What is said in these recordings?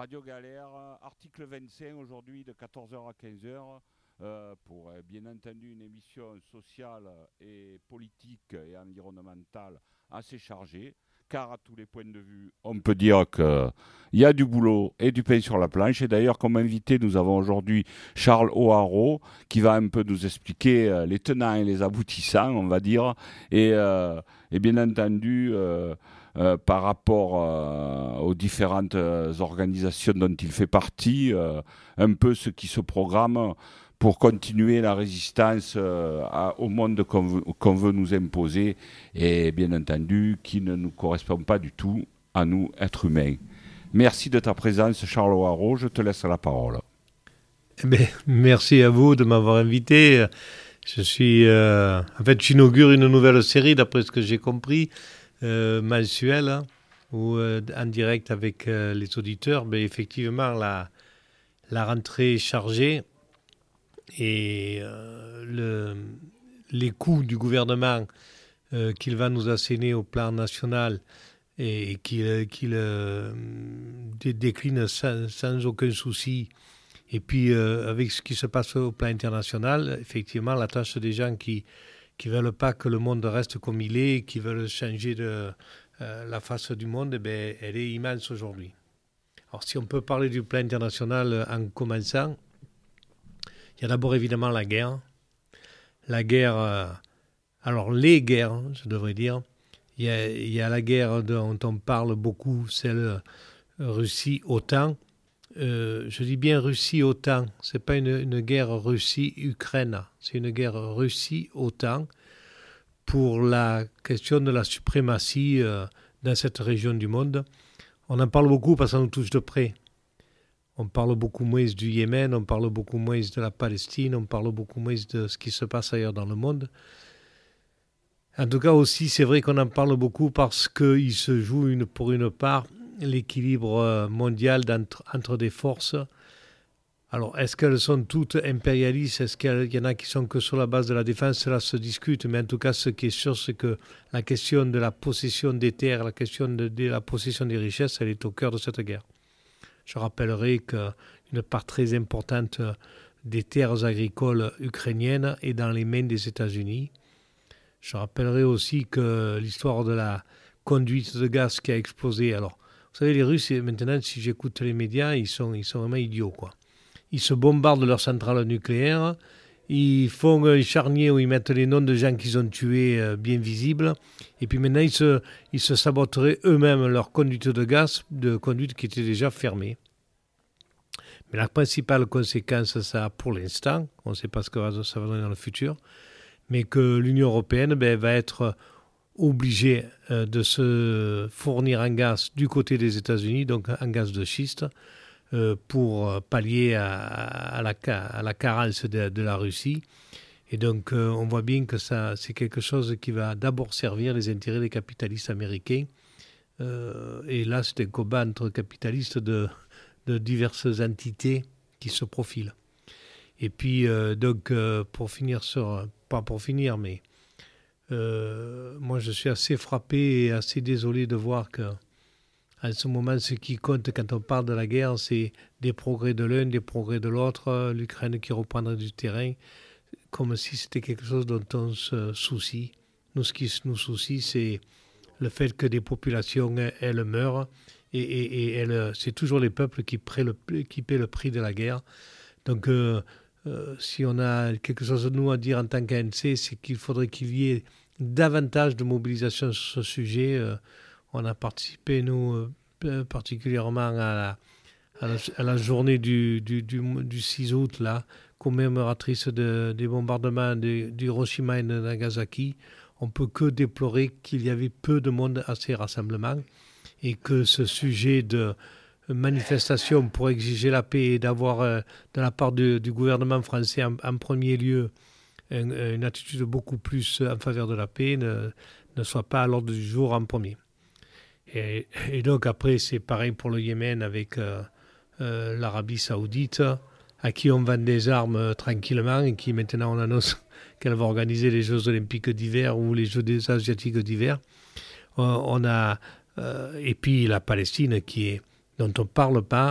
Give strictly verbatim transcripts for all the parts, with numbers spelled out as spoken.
Radio Galère, article vingt-cinq aujourd'hui de quatorze heures à quinze heures euh, pour euh, bien entendu une émission sociale et politique et environnementale assez chargée, car à tous les points de vue, on peut dire qu'il y a du boulot et du pain sur la planche. Et d'ailleurs, comme invité, nous avons aujourd'hui Charles O'Haraud qui va un peu nous expliquer euh, les tenants et les aboutissants, on va dire, et, euh, et bien entendu... Euh, Euh, par rapport euh, aux différentes euh, organisations dont il fait partie, euh, un peu ce qui se programme pour continuer la résistance euh, à, au monde qu'on veut, qu'on veut nous imposer et bien entendu qui ne nous correspond pas du tout à nous, êtres humains. Merci de ta présence, Charles O'Haraud. Je te laisse la parole. Eh bien, merci à vous de m'avoir invité. Je suis, euh, en fait, j'inaugure une nouvelle série, d'après ce que j'ai compris. Euh, mensuel hein, ou euh, en direct avec euh, les auditeurs, mais effectivement la, la rentrée est chargée et euh, le, les coûts du gouvernement euh, qu'il va nous asséner au plan national et, et qu'il, qu'il euh, dé- décline sans, sans aucun souci. Et puis euh, avec ce qui se passe au plan international, effectivement la tâche des gens qui qui ne veulent pas que le monde reste comme il est, qui veulent changer de, euh, la face du monde, eh bien, elle est immense aujourd'hui. Alors si on peut parler du plan international en commençant, il y a d'abord évidemment la guerre. La guerre, euh, alors les guerres, je devrais dire. Il y a, il y a la guerre dont on parle beaucoup, celle Russie-OTAN. Euh, je dis bien Russie-OTAN, ce n'est pas une, une guerre Russie-Ukraine, c'est une guerre Russie-OTAN pour la question de la suprématie euh, dans cette région du monde. On en parle beaucoup parce que ça nous touche de près. On parle beaucoup moins du Yémen, on parle beaucoup moins de la Palestine, on parle beaucoup moins de ce qui se passe ailleurs dans le monde. En tout cas aussi, c'est vrai qu'on en parle beaucoup parce qu'il se joue une, pour une part l'équilibre mondial entre, entre des forces. Alors, est-ce qu'elles sont toutes impérialistes? Est-ce qu'il y en a qui sont que sur la base de la défense? Cela se discute, mais en tout cas, ce qui est sûr, c'est que la question de la possession des terres, la question de, de la possession des richesses, elle est au cœur de cette guerre. Je rappellerai qu'une part très importante des terres agricoles ukrainiennes est dans les mains des États-Unis. Je rappellerai aussi que l'histoire de la conduite de gaz qui a explosé, alors, vous savez, les Russes, maintenant, si j'écoute les médias, ils sont, ils sont vraiment idiots, quoi. Ils se bombardent leurs centrales nucléaires, ils font un charnier où ils mettent les noms de gens qu'ils ont tués euh, bien visibles, et puis maintenant, ils se, ils se saboteraient eux-mêmes leur conduite de gaz, de conduite qui était déjà fermée. Mais la principale conséquence, ça a pour l'instant, on ne sait pas ce que ça va donner dans le futur, mais que l'Union européenne ben, va être obligé euh, de se fournir en gaz du côté des États-Unis, donc en gaz de schiste, euh, pour pallier à, à, la, à la carence de, de la Russie. Et donc, euh, on voit bien que ça, c'est quelque chose qui va d'abord servir les intérêts des capitalistes américains. Euh, et là, c'est un combat entre capitalistes de, de diverses entités qui se profilent. Et puis, euh, donc, euh, pour finir sur... Pas pour finir, mais... Euh, moi, je suis assez frappé et assez désolé de voir que, en ce moment, ce qui compte quand on parle de la guerre, c'est des progrès de l'un, des progrès de l'autre, l'Ukraine qui reprendrait du terrain, comme si c'était quelque chose dont on se soucie. Nous, ce qui nous soucie, c'est le fait que des populations, elles meurent, et, et, et elles, c'est toujours les peuples qui paient le, qui paient le prix de la guerre. Donc, euh, euh, si on a quelque chose de nous à dire en tant qu'A N C, c'est qu'il faudrait qu'il y ait davantage de mobilisation sur ce sujet. Euh, on a participé, nous, euh, particulièrement à la, à la, à la journée du, du, du, du six août, là, commémoratrice de, des bombardements de, d'Hiroshima et de Nagasaki. On ne peut que déplorer qu'il y avait peu de monde à ces rassemblements et que ce sujet de manifestation pour exiger la paix et d'avoir, euh, de la part de, du gouvernement français en, en premier lieu, un, une attitude beaucoup plus en faveur de la paix ne, ne soit pas à l'ordre du jour en premier. Et, et donc après, c'est pareil pour le Yémen avec euh, euh, l'Arabie Saoudite, à qui on vend des armes euh, tranquillement et qui maintenant on annonce qu'elle va organiser les Jeux olympiques d'hiver ou les Jeux des asiatiques d'hiver. Euh, on a, euh, et puis la Palestine qui est, dont on ne parle pas,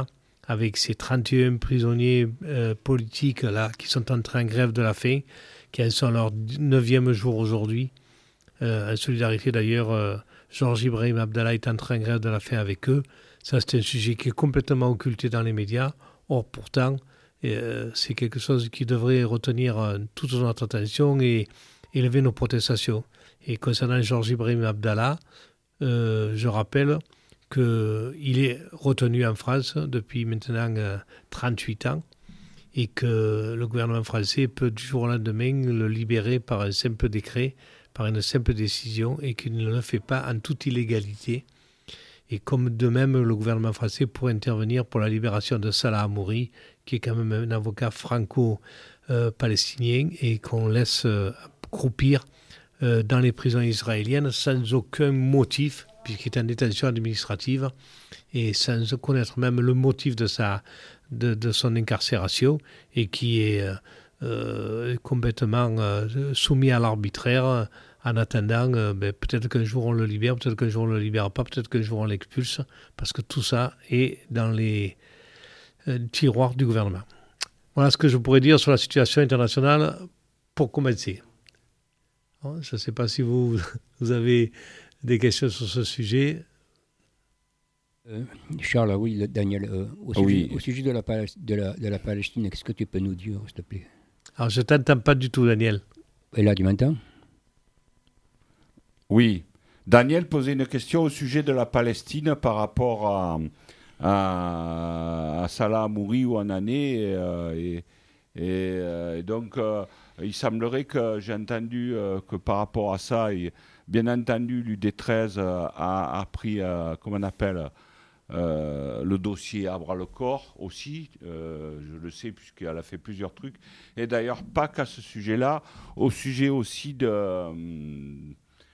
avec ces trente et un prisonniers euh, politiques là, qui sont entrés en grève de la faim, qui en sont leur neuvième jour aujourd'hui. Euh, en solidarité d'ailleurs, euh, Georges Ibrahim Abdallah est entré en grève de la faim avec eux. Ça, c'est un sujet qui est complètement occulté dans les médias. Or, pourtant, euh, c'est quelque chose qui devrait retenir euh, toute notre attention et élever nos protestations. Et concernant Georges Ibrahim Abdallah, euh, je rappelle qu'il est retenu en France depuis maintenant euh, trente-huit ans et que le gouvernement français peut du jour au lendemain le libérer par un simple décret, par une simple décision, et qu'il ne le fait pas en toute illégalité. Et comme de même, le gouvernement français pourrait intervenir pour la libération de Salah Hamouri, qui est quand même un avocat franco-palestinien, et qu'on laisse euh, croupir euh, dans les prisons israéliennes sans aucun motif, puisqu'il est en détention administrative, et sans connaître même le motif de, sa, de, de son incarcération, et qui est euh, euh, complètement euh, soumis à l'arbitraire, en attendant, euh, ben, peut-être qu'un jour on le libère, peut-être qu'un jour on ne le libère pas, peut-être qu'un jour on l'expulse, parce que tout ça est dans les euh, tiroirs du gouvernement. Voilà ce que je pourrais dire sur la situation internationale pour commencer. Bon, je ne sais pas si vous, vous avez des questions sur ce sujet. Euh, Charles, oui, Daniel, euh, au, sujet, oui. au sujet de la, de, la, de la Palestine, qu'est-ce que tu peux nous dire, s'il te plaît? Alors, je ne t'entends pas du tout, Daniel. Et là, tu m'entends? Oui. Daniel posait une question au sujet de la Palestine par rapport à, à, à Salah Hamouri ou en année. Et, et, et, et donc, euh, il semblerait que j'ai entendu euh, que par rapport à ça, et, bien entendu, l'U D treize a, a pris, euh, comment on appelle, euh, le dossier à bras-le-corps aussi. Euh, je le sais puisqu'elle a fait plusieurs trucs. Et d'ailleurs, pas qu'à ce sujet-là, au sujet aussi de... Hum,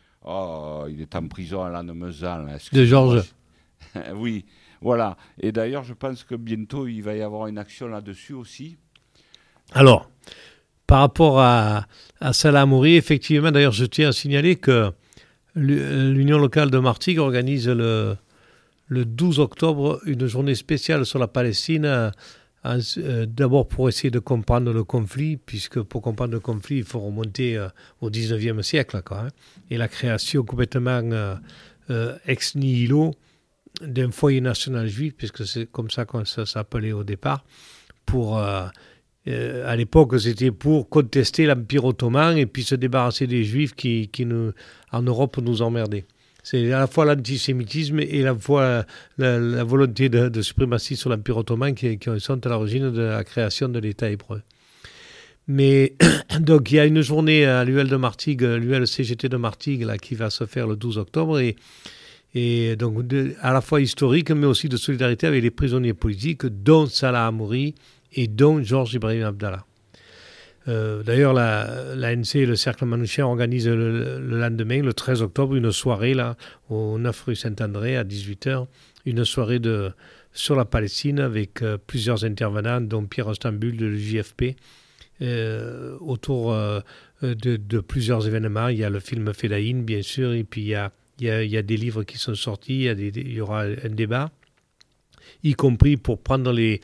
oh, il est en prison à Lannemezan. De Georges. Oui, voilà. Et d'ailleurs, je pense que bientôt, il va y avoir une action là-dessus aussi. Alors, par rapport à, à Salah Hamouri, effectivement, d'ailleurs, je tiens à signaler que l'Union locale de Martigues organise le, le douze octobre une journée spéciale sur la Palestine, en, euh, d'abord pour essayer de comprendre le conflit, puisque pour comprendre le conflit, il faut remonter euh, au dix-neuvième siècle, quoi, hein, et la création complètement euh, euh, ex nihilo d'un foyer national juif, puisque c'est comme ça qu'on ça s'appelait au départ, pour... Euh, Euh, à l'époque, c'était pour contester l'Empire ottoman et puis se débarrasser des Juifs qui, qui nous, en Europe, nous emmerdaient. C'est à la fois l'antisémitisme et à la fois la, la volonté de, de suprématie sur l'Empire ottoman qui, qui sont à l'origine de la création de l'État hébreu. Mais donc, il y a une journée à l'U L de Martigues, l'U L C G T de Martigues, là, qui va se faire le douze octobre, et, et donc de, à la fois historique, mais aussi de solidarité avec les prisonniers politiques, dont Salah Hamouri, et dont Georges Ibrahim Abdallah. Euh, d'ailleurs, la, la N C et le Cercle Manouchian organisent le, le lendemain, le treize octobre, une soirée là, au neuf rue Saint-André à dix-huit heures, une soirée de, sur la Palestine avec euh, plusieurs intervenants, dont Pierre Stambul de l'U J F P, euh, autour euh, de, de plusieurs événements. Il y a le film Fedaïn, bien sûr, et puis il y a, il y a, il y a des livres qui sont sortis, il y, a des, il y aura un débat, y compris pour prendre les...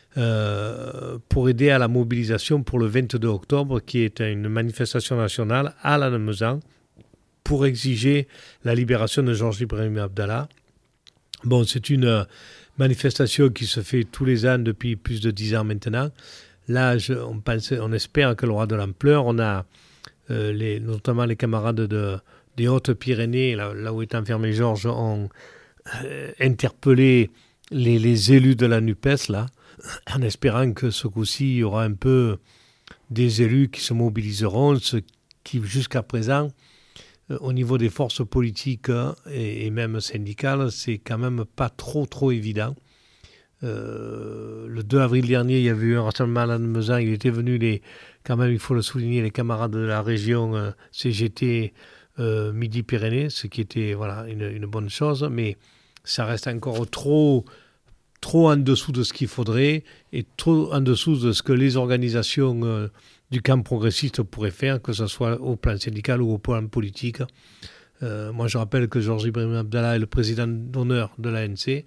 Euh, pour aider à la mobilisation pour le vingt-deux octobre, qui est une manifestation nationale à Lannemezan pour exiger la libération de Georges Ibrahim Abdallah. Bon, c'est une manifestation qui se fait tous les ans depuis plus de dix ans maintenant. Là, je, on, pense, on espère qu'elle aura de l'ampleur. On a euh, les, notamment les camarades de, des Hautes-Pyrénées, là, là où est enfermé Georges, ont euh, interpellé les, les élus de la NUPES, là, en espérant que ce coup-ci, il y aura un peu des élus qui se mobiliseront, ce qui, jusqu'à présent, euh, au niveau des forces politiques hein, et, et même syndicales, c'est quand même pas trop, trop évident. Euh, le deux avril dernier, il y avait eu un rassemblement à Lannemezan, il était venu, les, quand même, il faut le souligner, les camarades de la région euh, C G T euh, Midi-Pyrénées, ce qui était voilà, une, une bonne chose, mais ça reste encore trop... trop en dessous de ce qu'il faudrait et trop en dessous de ce que les organisations euh, du camp progressiste pourraient faire, que ce soit au plan syndical ou au plan politique. Euh, moi, je rappelle que Georges Ibrahim Abdallah est le président d'honneur de l'A N C.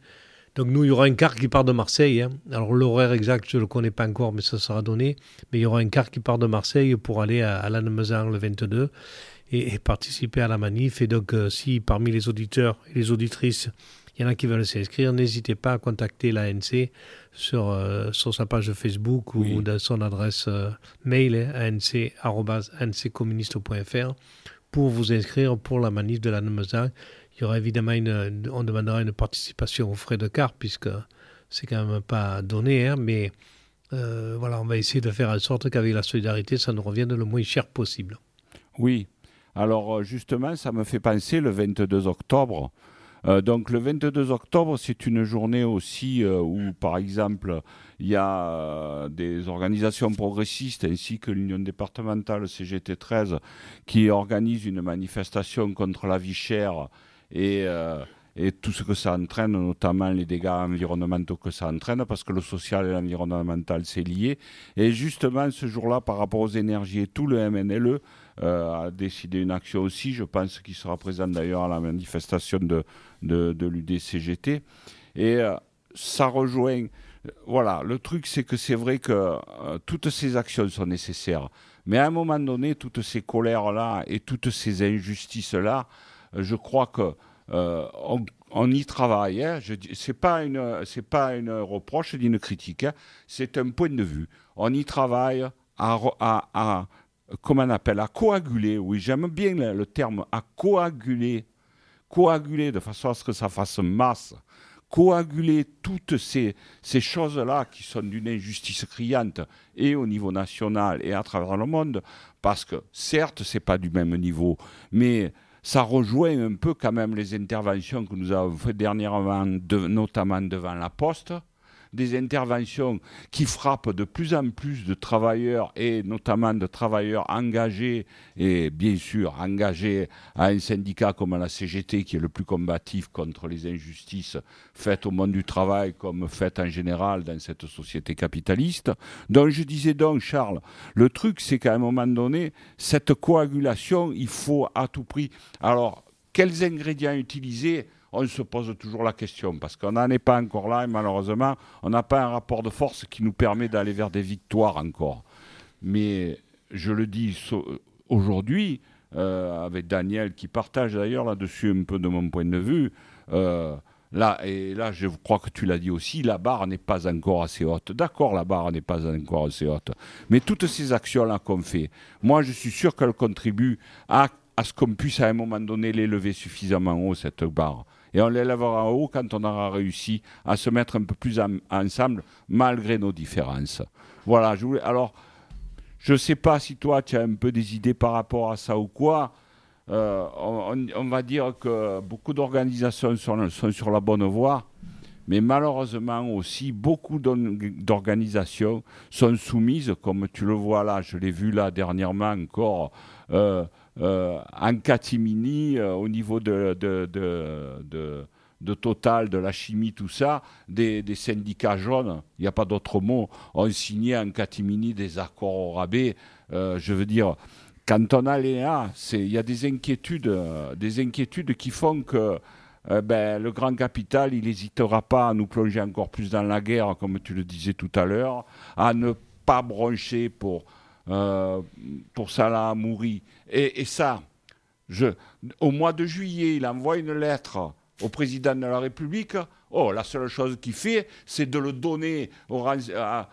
Donc nous, il y aura un car qui part de Marseille. Hein. Alors l'horaire exact, je ne le connais pas encore, mais ça sera donné. Mais il y aura un car qui part de Marseille pour aller à, à Lannemezan le vingt-deux et, et participer à la manif. Et donc euh, si parmi les auditeurs et les auditrices, il y en a qui veulent s'inscrire, n'hésitez pas à contacter l'A N C sur, euh, sur sa page Facebook oui. ou dans son adresse euh, mail, hein, a n c arobase a n c communiste point f r pour vous inscrire pour la manif de Lannemezan. Il y aura évidemment une, on demandera une participation aux frais de car puisque c'est quand même pas donné, hein, mais euh, voilà, on va essayer de faire en sorte qu'avec la solidarité, ça nous revienne le moins cher possible. Oui, alors justement, ça me fait penser le vingt-deux octobre. Euh, donc le vingt-deux octobre, c'est une journée aussi euh, où, par exemple, il y a euh, des organisations progressistes ainsi que l'Union départementale C G T treize qui organisent une manifestation contre la vie chère et, euh, et tout ce que ça entraîne, notamment les dégâts environnementaux que ça entraîne, parce que le social et l'environnemental, c'est lié. Et justement, ce jour-là, par rapport aux énergies et tout, le M N L E euh, a décidé une action aussi, je pense qu'il sera présent d'ailleurs à la manifestation de, de, de l'U D C G T. Et euh, ça rejoint... Voilà, le truc, c'est que c'est vrai que euh, toutes ces actions sont nécessaires. Mais à un moment donné, toutes ces colères-là et toutes ces injustices-là, je crois que euh, on, on y travaille. Hein. Je, c'est pas une, c'est pas une reproche ni une critique. Hein. C'est un point de vue. On y travaille à, à, à comment on appelle, à coaguler. Oui, j'aime bien le, le terme à coaguler, coaguler de façon à ce que ça fasse masse. Coaguler toutes ces, ces choses-là qui sont d'une injustice criante et au niveau national et à travers le monde, parce que certes, c'est pas du même niveau, mais ça rejoint un peu quand même les interventions que nous avons faites dernièrement, de, notamment devant la Poste, des interventions qui frappent de plus en plus de travailleurs et notamment de travailleurs engagés et bien sûr engagés à un syndicat comme la C G T qui est le plus combatif contre les injustices faites au monde du travail comme faites en général dans cette société capitaliste. Donc je disais donc Charles, le truc c'est qu'à un moment donné, cette coagulation, il faut à tout prix... Alors, quels ingrédients utiliser ? On se pose toujours la question, parce qu'on n'en est pas encore là, et malheureusement, on n'a pas un rapport de force qui nous permet d'aller vers des victoires encore. Mais je le dis so- aujourd'hui, euh, avec Daniel, qui partage d'ailleurs là-dessus un peu de mon point de vue, euh, là, et là, je crois que tu l'as dit aussi, la barre n'est pas encore assez haute. D'accord, la barre n'est pas encore assez haute. Mais toutes ces actions-là qu'on fait, moi, je suis sûr qu'elles contribuent à, à ce qu'on puisse, à un moment donné, l'élever suffisamment haut, cette barre. Et on l'élèvera en haut quand on aura réussi à se mettre un peu plus en, ensemble, malgré nos différences. Voilà, je voulais, alors, je ne sais pas si toi, tu as un peu des idées par rapport à ça ou quoi. Euh, on, on va dire que beaucoup d'organisations sont, sont sur la bonne voie, mais malheureusement aussi, beaucoup d'organisations sont soumises, comme tu le vois là, je l'ai vu là dernièrement encore, euh, Euh, en catimini euh, au niveau de, de, de, de, de Total, de la chimie, tout ça, des, des syndicats jaunes, il n'y a pas d'autre mot, ont signé en catimini des accords au rabais. Euh, je veux dire, quand on a l'E N A, il y a des inquiétudes, euh, des inquiétudes qui font que euh, ben, le grand capital, il n'hésitera pas à nous plonger encore plus dans la guerre, comme tu le disais tout à l'heure, à ne pas broncher pour... Euh, pour Salah Hamouri. Et, et ça, je, au mois de juillet, il envoie une lettre au président de la République. Oh, la seule chose qu'il fait, c'est de le donner au, à,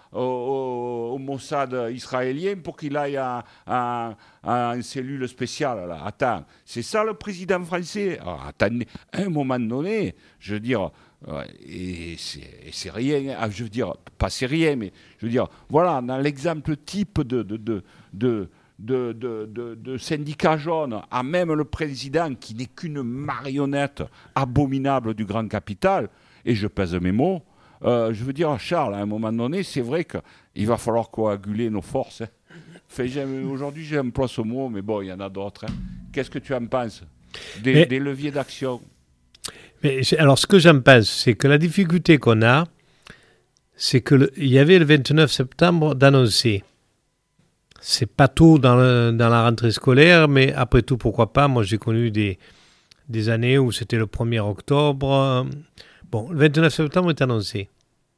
au, au Mossad israélien pour qu'il aille à, à, à une cellule spéciale. Là. Attends, c'est ça le président français? Alors, attendez, à un moment donné, je veux dire... Et c'est, et c'est rien, je veux dire, pas c'est rien, mais je veux dire, voilà, dans l'exemple type de, de, de, de, de, de, de, de syndicat jaune, à même le président qui n'est qu'une marionnette abominable du grand capital, et je pèse mes mots, euh, je veux dire, Charles, à un moment donné, c'est vrai qu'il va falloir coaguler nos forces. Hein. Enfin, j'aime, aujourd'hui, j'emploie ce mot, mais bon, il y en a d'autres. Hein. Qu'est-ce que tu en penses des, mais... des leviers d'action? Mais, alors, ce que j'en pense, c'est que la difficulté qu'on a, c'est qu'il y avait le vingt-neuf septembre d'annoncer. C'est pas tôt dans, le, dans la rentrée scolaire, mais après tout, pourquoi pas. Moi, j'ai connu des, des années où c'était le premier octobre. Bon, le vingt-neuf septembre est annoncé.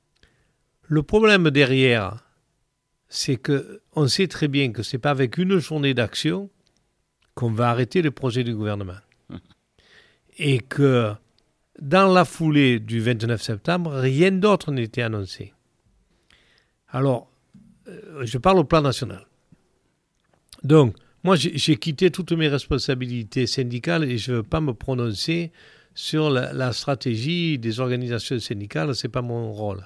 Le problème derrière, c'est qu'on sait très bien que ce n'est pas avec une journée d'action qu'on va arrêter le projet du gouvernement. Et que dans la foulée du vingt-neuf septembre, rien d'autre n'était annoncé. Alors, euh, je parle au plan national. Donc, moi, j'ai, j'ai quitté toutes mes responsabilités syndicales et je ne veux pas me prononcer sur la, la stratégie des organisations syndicales, ce n'est pas mon rôle.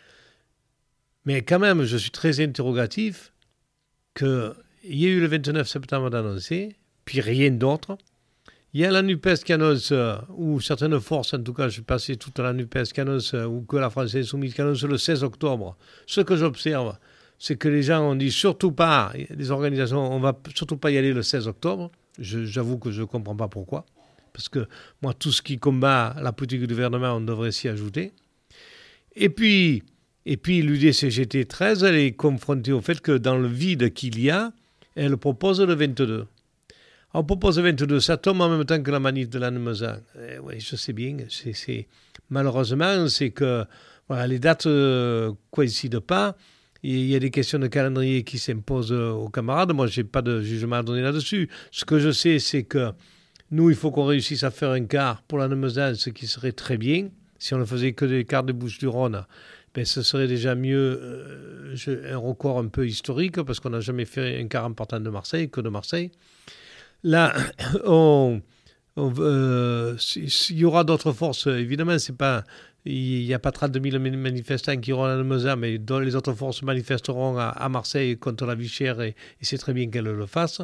Mais quand même, je suis très interrogatif qu'il y ait eu le vingt-neuf septembre d'annoncer, puis rien d'autre. Il y a la NUPES qui annonce, ou certaines forces, en tout cas, je suis passé toute la NUPES qui annonce, ou que la France Insoumise qui annonce le seize octobre. Ce que j'observe, c'est que les gens ont dit surtout pas, les organisations, on ne va surtout pas y aller le seize octobre. Je, j'avoue que je ne comprends pas pourquoi. Parce que moi, tout ce qui combat la politique du gouvernement, on devrait s'y ajouter. Et puis, et puis l'U D C G T treize, elle est confrontée au fait que dans le vide qu'il y a, elle propose le vingt-deux. On propose le vingt-deux, ça tombe en même temps que la manif de Lannemezan. Eh oui, je sais bien. C'est, c'est... Malheureusement, c'est que voilà, les dates ne euh, coïncident pas. Il y a des questions de calendrier qui s'imposent aux camarades. Moi, je n'ai pas de jugement à donner là-dessus. Ce que je sais, c'est que nous, il faut qu'on réussisse à faire un quart pour Lannemezan, ce qui serait très bien. Si on ne faisait que des quarts de Bouches-du-Rhône, ben, ce serait déjà mieux, euh, un record un peu historique, parce qu'on n'a jamais fait un quart en partant de Marseille que de Marseille. Là, on, on, euh, il y aura d'autres forces. Évidemment, c'est pas, il n'y a pas trente mille manifestants qui iront à Lannemezan, mais les autres forces manifesteront à, à Marseille contre la vie chère, et, et c'est très bien qu'elles le fassent.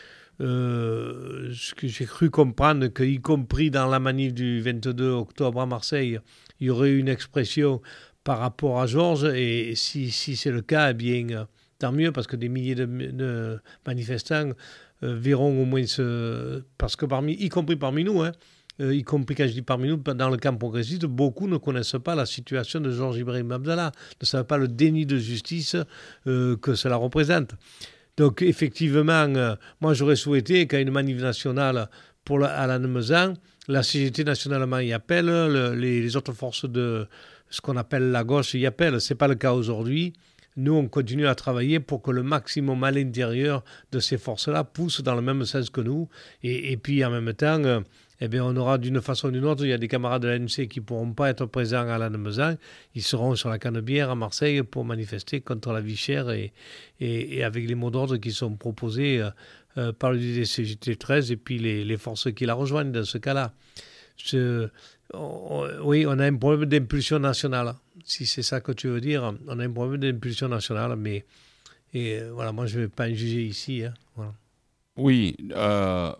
Euh, ce que j'ai cru comprendre, qu'y compris dans la manif du vingt-deux octobre à Marseille, il y aurait une expression par rapport à Georges, et si, si c'est le cas, eh bien, tant mieux, parce que des milliers de, de manifestants euh, verront au moins ce... Parce que parmi, y compris parmi nous, hein, euh, y compris quand je dis parmi nous, dans le camp progressiste, beaucoup ne connaissent pas la situation de Georges Ibrahim Abdallah, ne savent pas le déni de justice euh, que cela représente. Donc, effectivement, euh, moi, j'aurais souhaité qu'à une manif nationale pour la, à Lannemezan, la C G T nationalement y appelle, le, les, les autres forces de ce qu'on appelle la gauche y appellent. Ce n'est pas le cas aujourd'hui. Nous, on continue à travailler pour que le maximum à l'intérieur de ces forces-là pousse dans le même sens que nous. Et, et puis, en même temps, euh, eh bien, on aura d'une façon ou d'une autre, il y a des camarades de l'A N C qui ne pourront pas être présents à Lannemezan. Ils seront sur la Canebière à Marseille pour manifester contre la vie chère et, et, et avec les mots d'ordre qui sont proposés euh, euh, par le D C G T treize et puis les, les forces qui la rejoignent dans ce cas-là. Je, on, oui, on a un problème d'impulsion nationale. Si c'est ça que tu veux dire, on a un problème d'impulsion nationale, mais et, euh, voilà, moi je ne vais pas en juger ici. Hein, voilà. Oui, euh,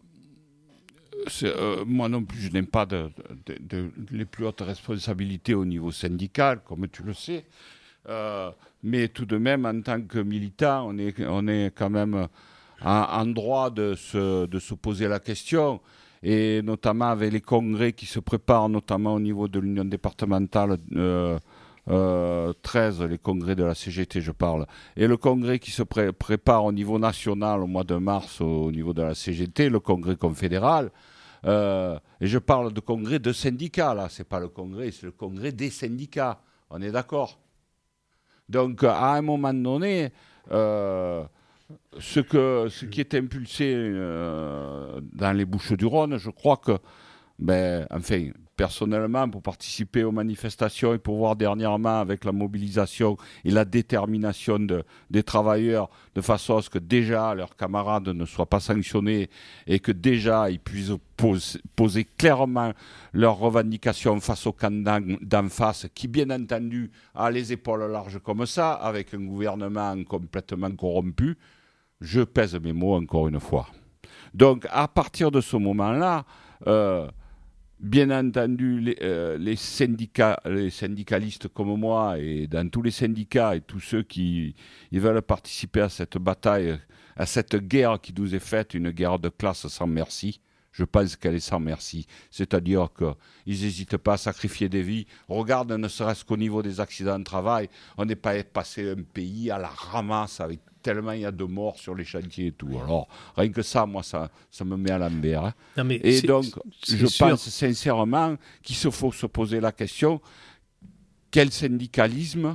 euh, moi non plus, je n'aime pas de, de, de, de, les plus hautes responsabilités au niveau syndical, comme tu le sais. Euh, mais tout de même, en tant que militant, on est, on est quand même en, en droit de se, de se poser la question. Et notamment avec les congrès qui se préparent, notamment au niveau de l'Union départementale euh, euh, treize, les congrès de la C G T, je parle, et le congrès qui se pré- prépare au niveau national au mois de mars au, au niveau de la C G T, le congrès confédéral. Euh, et je parle de congrès de syndicats, là, c'est pas le congrès, c'est le congrès des syndicats. On est d'accord? Donc, à un moment donné, euh, Ce, que, ce qui est impulsé euh, dans les Bouches-du-Rhône, je crois que, ben, enfin, personnellement, pour participer aux manifestations et pour voir dernièrement avec la mobilisation et la détermination de, des travailleurs, de façon à ce que déjà leurs camarades ne soient pas sanctionnés et que déjà ils puissent pose, poser clairement leurs revendications face au camp d'en face, qui bien entendu a les épaules larges comme ça, avec un gouvernement complètement corrompu. Je pèse mes mots encore une fois. Donc, à partir de ce moment-là, euh, bien entendu, les, euh, les, syndicats, les syndicalistes comme moi, et dans tous les syndicats, et tous ceux qui ils veulent participer à cette bataille, à cette guerre qui nous est faite, une guerre de classe sans merci, je pense qu'elle est sans merci. C'est-à-dire qu'ils n'hésitent pas à sacrifier des vies. Regarde, ne serait-ce qu'au niveau des accidents de travail, on n'est pas passé un pays à la ramasse avec tellement il y a de morts sur les chantiers et tout. Alors, rien que ça, moi, ça, ça me met à l'envers. Hein. Non, mais et donc, c'est je sûr. pense sincèrement qu'il se faut se poser la question, quel syndicalisme,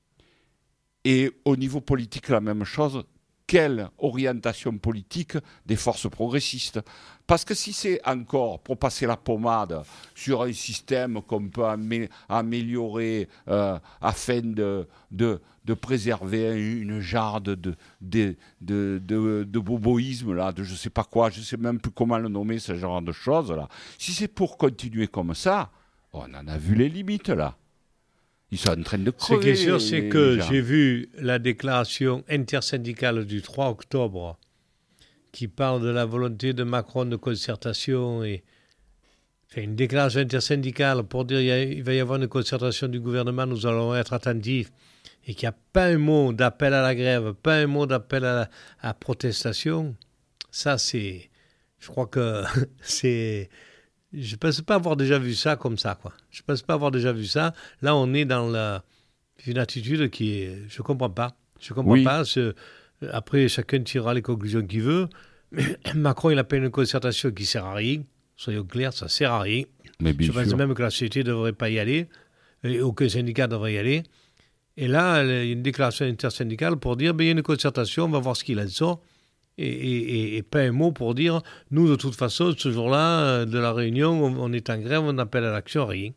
et au niveau politique, la même chose, quelle orientation politique des forces progressistes. Parce que si c'est encore pour passer la pommade sur un système qu'on peut amé- améliorer euh, afin de, de, de préserver une jarre de, de, de, de, de, de boboïsme, là, de je ne sais pas quoi, je ne sais même plus comment le nommer, ce genre de choses-là. Si c'est pour continuer comme ça, on en a vu les limites, là. Ils sont en train de crever. Ce qui est sûr, c'est les, que les j'ai vu la déclaration intersyndicale du trois octobre qui parle de la volonté de Macron de concertation et enfin, une déclaration intersyndicale pour dire qu'il va y avoir une concertation du gouvernement, nous allons être attentifs et qu'il n'y a pas un mot d'appel à la grève, pas un mot d'appel à la à protestation. Ça, c'est... Je crois que c'est... Je ne pense pas avoir déjà vu ça comme ça, quoi. Je ne pense pas avoir déjà vu ça. Là, on est dans la, une attitude qui est... Je ne comprends pas. Je ne comprends oui. pas. Ce, après, chacun tirera les conclusions qu'il veut. Mais Macron, il appelle une concertation qui ne sert à rien. Soyons clairs, ça ne sert à rien. Mais bien Je pense sûr. même que la société ne devrait pas y aller. Et aucun syndicat ne devrait y aller. Et là, il y a une déclaration intersyndicale pour dire, ben, il y a une concertation, on va voir ce qu'il en sort. Et, et, et pas un mot pour dire, nous, de toute façon, ce jour-là, de la réunion, on, on est en grève, on appelle à l'action, rien.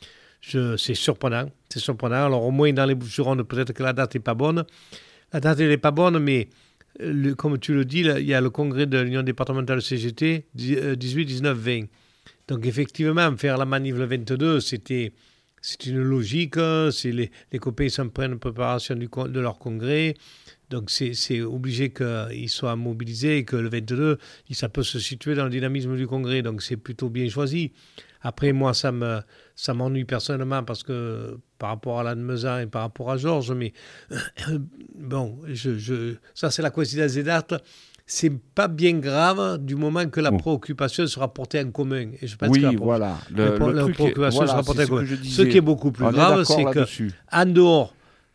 Je, c'est surprenant, c'est surprenant. Alors, au moins, dans les Bouches-du-Rhône, peut-être que la date n'est pas bonne. La date, elle n'est pas bonne, mais le, comme tu le dis, là, il y a le congrès de l'Union départementale C G T, dix-huit, dix-neuf, vingt. Donc, effectivement, faire la manif le vingt-deux, c'était... C'est une logique, c'est les, les copains s'en prennent en préparation du, de leur congrès, donc c'est, c'est obligé qu'ils soient mobilisés et que le vingt-deux, ça peut se situer dans le dynamisme du congrès, donc c'est plutôt bien choisi. Après, moi, ça, me, ça m'ennuie personnellement parce que par rapport à Lannemezan et par rapport à Georges, mais euh, bon, je, je, ça c'est la coïncidence des dates. C'est pas bien grave du moment que la oh. préoccupation sera portée en commun. Et je pense oui, que la, voilà. Le, la, la préoccupation est, voilà, sera portée en commun. Ce, ce qui est beaucoup plus On grave, c'est qu'en dehors,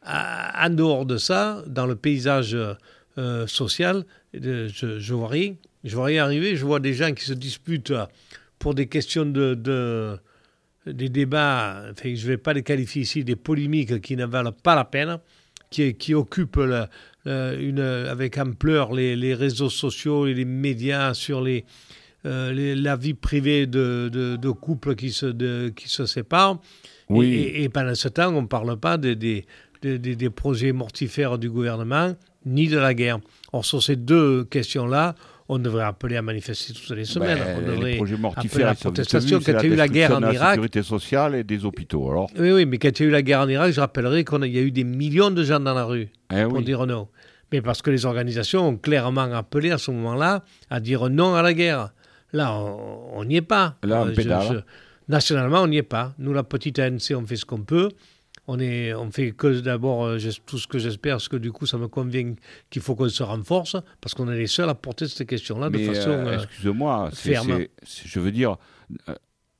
en dehors de ça, dans le paysage euh, social, je, je vois rien. Je vois rien arriver. Je vois des gens qui se disputent pour des questions de, de des débats. Enfin, je ne vais pas les qualifier ici des polémiques qui ne valent pas la peine, qui, qui occupent la Euh, une, avec ampleur les, les réseaux sociaux et les médias sur les, euh, les, la vie privée de, de, de couples qui se, de, qui se séparent. Oui. Et, et, et pendant ce temps, on ne parle pas des, des, des, des projets mortifères du gouvernement, ni de la guerre. Or, sur ces deux questions-là, on devrait appeler à manifester toutes les semaines. Ben, on devrait les projets mortifères, la protestation. Vu, quand il y a eu la guerre en Irak, la sécurité sociale et des hôpitaux. Alors. Oui, oui, mais quand il y a eu la guerre en Irak, je rappellerai qu'il y a eu des millions de gens dans la rue eh pour oui. dire non. Mais parce que les organisations ont clairement appelé à ce moment-là à dire non à la guerre. Là, on n'y est pas. Là, on je, pédale. Je, nationalement, on n'y est pas. Nous, la petite A N C, on fait ce qu'on peut. On est, on fait que d'abord tout ce que j'espère, parce que du coup, ça me convient qu'il faut qu'on se renforce, parce qu'on est les seuls à porter cette question-là de Mais façon euh, excusez-moi, ferme. C'est, c'est, je veux dire, euh,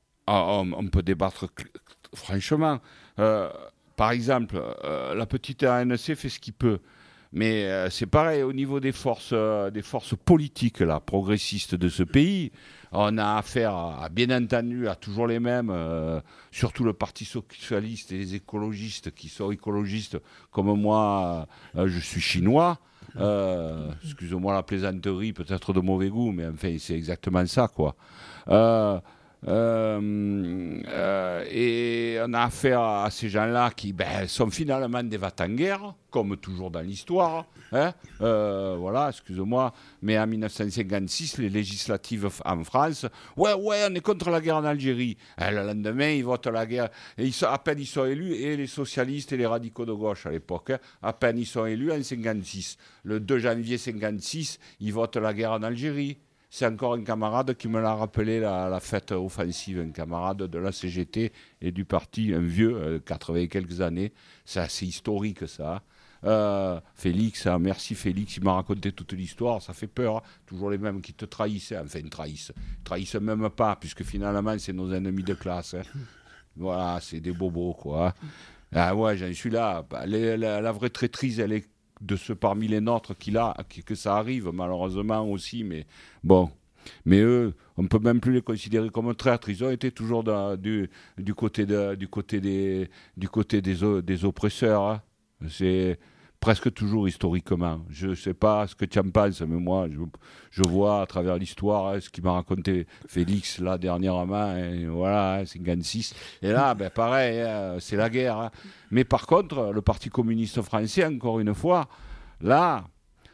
on, on peut débattre franchement. Euh, par exemple, euh, la petite A N C fait ce qu'il peut. Mais euh, c'est pareil au niveau des forces, euh, des forces politiques là, progressistes de ce pays. On a affaire, à, à, bien entendu, à toujours les mêmes, euh, surtout le Parti socialiste et les écologistes qui sont écologistes comme moi. Euh, je suis chinois. Euh, excusez-moi la plaisanterie, peut-être de mauvais goût, mais enfin, c'est exactement ça, quoi. Euh, Euh, euh, et on a affaire à ces gens-là qui ben, sont finalement des va-t-en-guerre, comme toujours dans l'histoire. Hein euh, voilà, excusez-moi, mais en dix-neuf cent cinquante-six, les législatives en France, ouais, ouais, on est contre la guerre en Algérie. Et le lendemain, ils votent la guerre. Et ils sont, à peine ils sont élus, et les socialistes et les radicaux de gauche à l'époque, hein, à peine ils sont élus en cinquante-six. Le deux janvier cinquante-six, ils votent la guerre en Algérie. C'est encore un camarade qui me l'a rappelé la, la fête offensive, un camarade de la C G T et du parti, un vieux, euh, quatre-vingts et quelques années. C'est assez historique, ça. Euh, Félix, hein, merci Félix, il m'a raconté toute l'histoire, ça fait peur. Hein. Toujours les mêmes qui te trahissent. Hein. Enfin, ils trahissent. Ils trahissent même pas, puisque finalement, c'est nos ennemis de classe. Hein. Voilà, c'est des bobos, quoi. Ah ouais, j'en suis là. La, la, la vraie traîtrise, elle est de ceux parmi les nôtres qui là, qui, que ça arrive, malheureusement aussi. Mais bon, mais eux, on ne peut même plus les considérer comme traîtres. Ils ont été toujours dans, du, du côté, de, du côté, des, du côté des, des oppresseurs. Hein. C'est presque toujours historiquement. Je ne sais pas ce que tu en penses, mais moi, je, je vois à travers l'histoire hein, ce qu'il m'a raconté Félix, là, dernièrement, et voilà, hein, cinquante-six. Et là, ben, pareil, hein, c'est la guerre. Hein. Mais par contre, le Parti communiste français, encore une fois, là,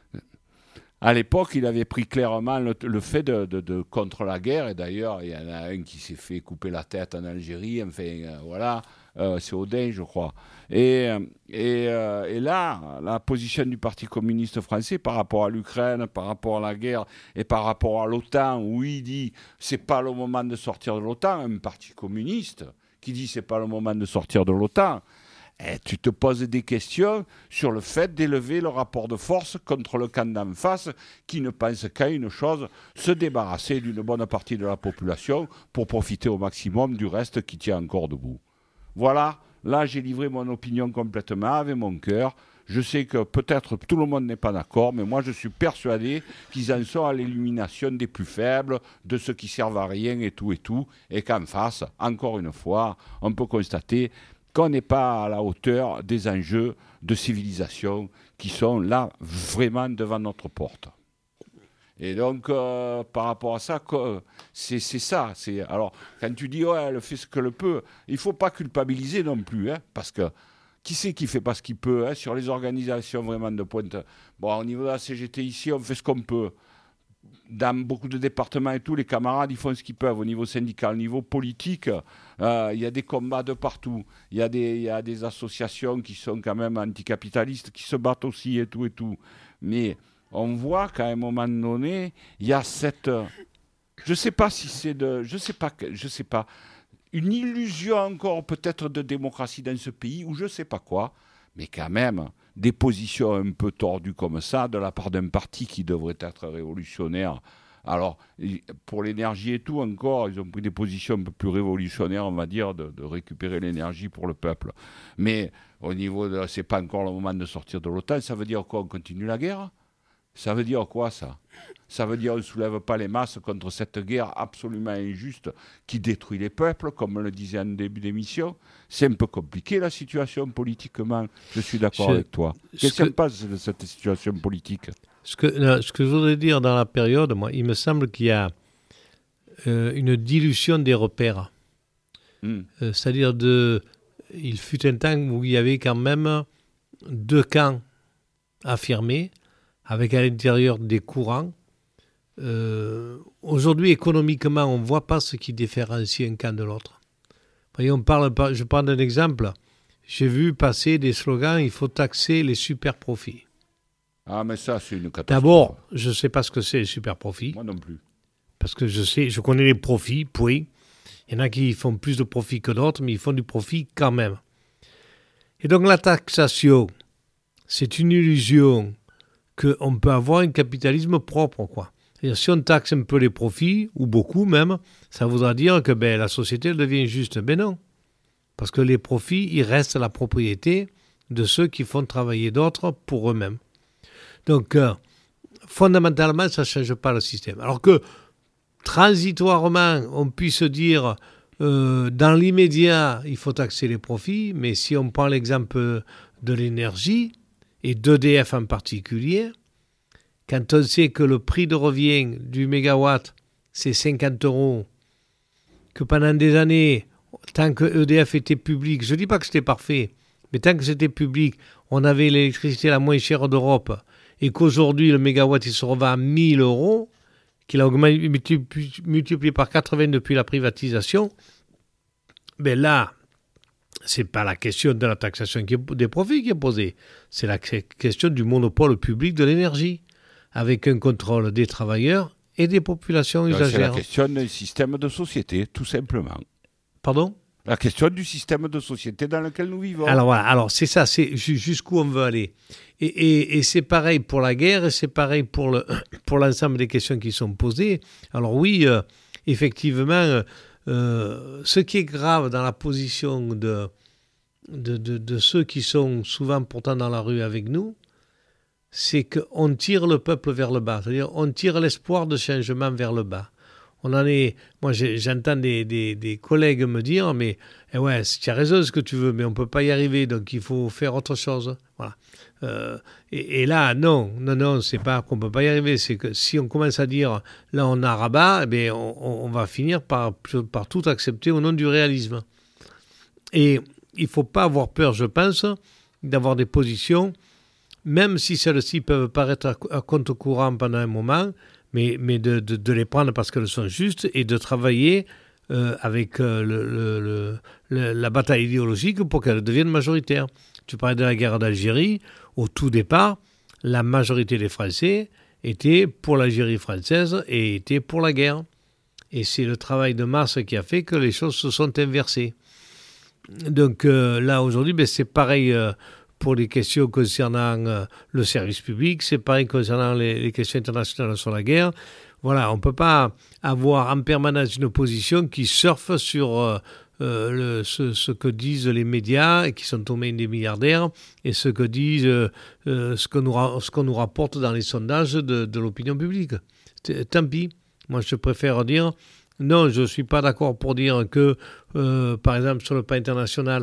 à l'époque, il avait pris clairement le, le fait de, de, de contre la guerre, et d'ailleurs, il y en a un qui s'est fait couper la tête en Algérie, enfin, euh, voilà, euh, c'est Oudin, je crois. Et, et, euh, et là, la position du Parti communiste français par rapport à l'Ukraine, par rapport à la guerre et par rapport à l'OTAN, où il dit c'est pas le moment de sortir de l'OTAN, un parti communiste qui dit c'est pas le moment de sortir de l'OTAN, et tu te poses des questions sur le fait d'élever le rapport de force contre le camp d'en face qui ne pense qu'à une chose, se débarrasser d'une bonne partie de la population pour profiter au maximum du reste qui tient encore debout. Voilà. Là, j'ai livré mon opinion complètement avec mon cœur. Je sais que peut-être tout le monde n'est pas d'accord, mais moi, je suis persuadé qu'ils en sont à l'élimination des plus faibles, de ceux qui servent à rien et tout et tout, et qu'en face, encore une fois, on peut constater qu'on n'est pas à la hauteur des enjeux de civilisation qui sont là, vraiment devant notre porte. Et donc, euh, par rapport à ça, c'est, c'est ça. C'est, alors, quand tu dis, ouais, elle fait ce qu'elle peut, il ne faut pas culpabiliser non plus, hein, parce que qui c'est qui ne fait pas ce qu'il peut hein, sur les organisations vraiment de pointe. Bon, au niveau de la C G T ici, on fait ce qu'on peut. Dans beaucoup de départements et tout, les camarades, ils font ce qu'ils peuvent. Au niveau syndical, au niveau politique, il euh, y a des combats de partout. Il y, y a des associations qui sont quand même anticapitalistes, qui se battent aussi et tout et tout. Mais on voit qu'à un moment donné, il y a cette... Je ne sais pas si c'est de... Je ne sais pas, je sais pas. Une illusion encore peut-être de démocratie dans ce pays, ou je ne sais pas quoi, mais quand même, des positions un peu tordues comme ça, de la part d'un parti qui devrait être révolutionnaire. Alors, pour l'énergie et tout, encore, ils ont pris des positions un peu plus révolutionnaires, on va dire, de, de récupérer l'énergie pour le peuple. Mais au niveau de... C'est pas encore le moment de sortir de l'OTAN, ça veut dire quoi? On continue la guerre? Ça veut dire quoi, ça? Ça veut dire qu'on ne soulève pas les masses contre cette guerre absolument injuste qui détruit les peuples, comme on le disait en début d'émission. C'est un peu compliqué, la situation politiquement. Je suis d'accord je, avec toi. Qu'est-ce que tu penses de cette situation politique? ce que, non, ce que je voudrais dire dans la période, moi, il me semble qu'il y a euh, une dilution des repères. Mm. Euh, c'est-à-dire, de, il fut un temps où il y avait quand même deux camps affirmés, avec à l'intérieur des courants. Euh, aujourd'hui, économiquement, on ne voit pas ce qui différencie un camp de l'autre. Voyez, on parle, je prends un exemple. J'ai vu passer des slogans, il faut taxer les super profits. Ah, mais ça, c'est une catastrophe. D'abord, je ne sais pas ce que c'est les super profits. Moi non plus. Parce que je sais, je connais les profits, puis il y en a qui font plus de profit que d'autres, mais ils font du profit quand même. Et donc la taxation, c'est une illusion qu'on peut avoir un capitalisme propre, quoi. C'est-à-dire, si on taxe un peu les profits, ou beaucoup même, ça voudra dire que ben, la société elle devient juste. Ben non. Parce que les profits, ils restent à la propriété de ceux qui font travailler d'autres pour eux-mêmes. Donc, euh, fondamentalement, ça ne change pas le système. Alors que, transitoirement, on puisse dire, euh, dans l'immédiat, il faut taxer les profits, mais si on prend l'exemple de l'énergie, et d'E D F en particulier, quand on sait que le prix de revient du mégawatt, c'est cinquante euros, que pendant des années, tant que E D F était public, je ne dis pas que c'était parfait, mais tant que c'était public, on avait l'électricité la moins chère d'Europe, et qu'aujourd'hui, le mégawatt, il se revend à mille euros, qu'il a augmenté, multiplié par quatre-vingts depuis la privatisation, ben là, ce n'est pas la question de la taxation des profits qui est posée, c'est la question du monopole public de l'énergie, avec un contrôle des travailleurs et des populations usagères. C'est la question d'un système de société, tout simplement. Pardon ? La question du système de société dans lequel nous vivons. Alors voilà, alors c'est ça, c'est jusqu'où on veut aller. Et, et, et c'est pareil pour la guerre, et c'est pareil pour, le, pour l'ensemble des questions qui sont posées. Alors oui, euh, effectivement, euh, ce qui est grave dans la position de, de, de, de ceux qui sont souvent pourtant dans la rue avec nous, c'est qu'on tire le peuple vers le bas. C'est-à-dire on tire l'espoir de changement vers le bas. On en est, moi j'entends des, des, des collègues me dire, mais eh ouais, tu as raison ce que tu veux, mais on ne peut pas y arriver, donc il faut faire autre chose. Voilà. Euh, et, et là, non, non, non, c'est pas qu'on ne peut pas y arriver, c'est que si on commence à dire, là on a rabat, eh bien, on, on va finir par, par tout accepter au nom du réalisme. Et il ne faut pas avoir peur, je pense, d'avoir des positions, même si celles-ci peuvent paraître à, à compte courant pendant un moment, mais, mais de, de, de les prendre parce qu'elles sont justes et de travailler euh, avec euh, le, le, le, la bataille idéologique pour qu'elles deviennent majoritaires. Tu parlais de la guerre d'Algérie. Au tout départ, la majorité des Français était pour l'Algérie française et était pour la guerre. Et c'est le travail de masse qui a fait que les choses se sont inversées. Donc euh, là, aujourd'hui, ben, c'est pareil... Euh, pour les questions concernant euh, le service public, c'est pareil concernant les, les questions internationales sur la guerre. Voilà, on ne peut pas avoir en permanence une opposition qui surfe sur euh, euh, le, ce, ce que disent les médias et qui sont aux mains des milliardaires et ce que disent, euh, euh, ce, que nous, ce qu'on nous rapporte dans les sondages de, de l'opinion publique. Tant pis, moi je préfère dire, non, je ne suis pas d'accord pour dire que, euh, par exemple, sur le plan international,